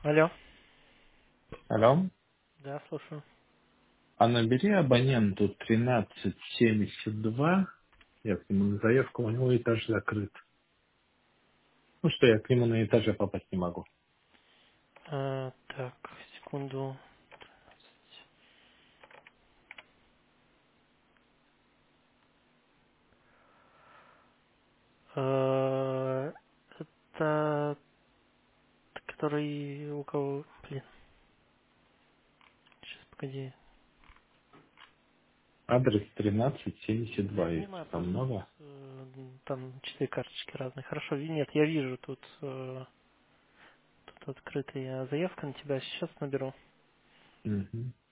Алло. Алло. Да, слушаю. А набери абоненту 1372. Я к нему на заявку, у него этаж закрыт. Ну что, я к нему на этаже попасть не могу. Так, секунду. Это который у кого... Блин, сейчас, погоди. Адрес 1372 Я есть. понимаю, Там просто тут много? там 4 карточки разные. Хорошо, нет, я вижу, тут открытая заявка на тебя. Сейчас наберу. Мгм.